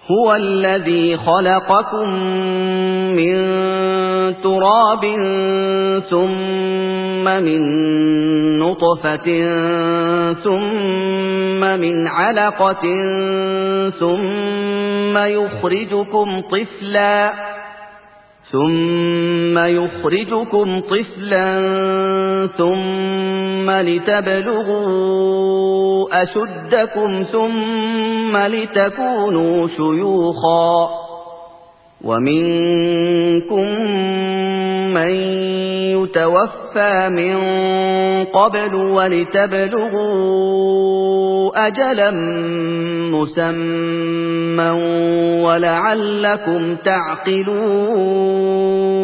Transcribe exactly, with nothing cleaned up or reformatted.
هُوَ الَّذِي خَلَقَكُم مِّن تُرَابٍ ثُمَّ مِن نُّطْفَةٍ ثُمَّ مِنْ عَلَقَةٍ ثُمَّ يُخْرِجُكُمْ طِفْلًا ثُمَّ يُخْرِجُكُمْ طِفْلًا ثُمَّ لِتَبْلُغُوا أَشُدَّكُمْ ثُمَّ لِتَكُونُوا شُيُوخًا وَمِنكُم مَّن يُتَوَفَّىٰ مِن قَبْلُ وَلِتَبْلُغُوا أَجَلًا مُّسَمًّى وَلَعَلَّكُمْ تَعْقِلُونَ